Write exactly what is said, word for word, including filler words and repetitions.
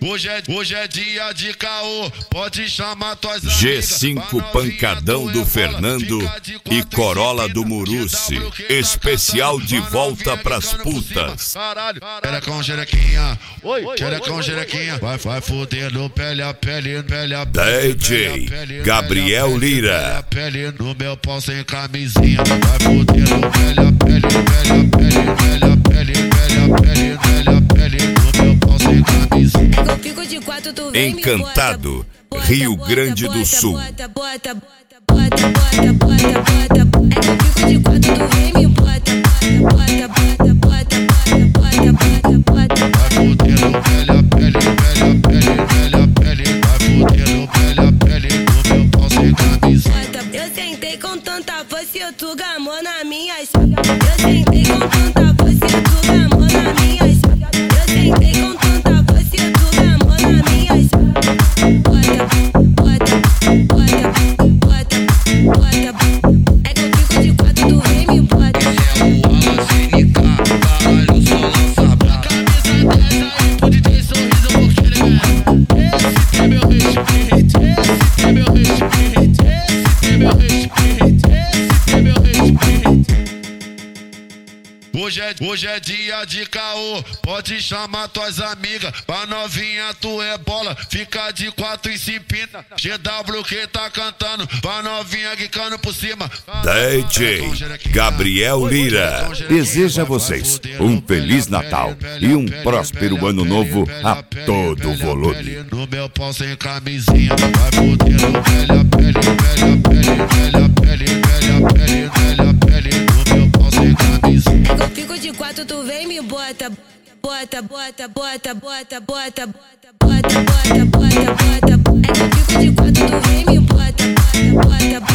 Hoje é, hoje é dia de caô, pode chamar tuas amigas. G cinco pancadão do Fernando e Corolla do Muruci. Especial de volta pras putas. Xerecão, xerequinha, xerecão, xerequinha. Vai, vai fudendo pele a pele, pele a pele. D J Gabriel Lira. Pele no meu pau sem camisinha. Vai fudendo pele a pele, pele a pele, pele a pele, pele a pele, pele a pele no meu pau sem camisinha. Encantado, Rio Grande do Sul. Bota, bota, bota, bota, bota, bota. É que eu fico de quatro, tu vem me bota, bota, bota, bota, bota, bota, bota. Vai fudendo pele a pele, pele a pele, pele a pele. Vai fudendo pele a pele no meu pau sem camisinha. Eu sentei com tanta força e tu gamou na minha chave. Eu sentei com tanta força e tu gamou na minha chave. Eu sentei com tanta força e tu gamou na minha chave. Bota, bota, bota, bota, bota. É que eu fico de quatro, tu vem me bota. Esse é o Alan C N K, caralho, só lança brava. Camisa dez aí, pode ter sorriso, eu vou querer. Esse é meu respeito, esse é meu respeito, esse é meu respeito, esse é meu respeito. Hoje é, hoje é dia de caô, pode chamar tuas amigas. Pra novinha tu é bola, fica de quatro e se pinta. G W que tá cantando, pra novinha quicando por cima. D J Gabriel Lira deseja a vocês um Feliz Natal e um próspero Ano Novo a todo volume. No meu pau sem camisinha, vai fudendo pele a pele, pele a pele, pele a pele, pele a pele, pele a pele, no meu pau sem camisinha. Eu fico de quatro, tu vem me bota, bota, bota, bota, bota, bota, bota, bota, bota, bota, bota. É que eu fico de quatro, tu vem me bota, bota, bota.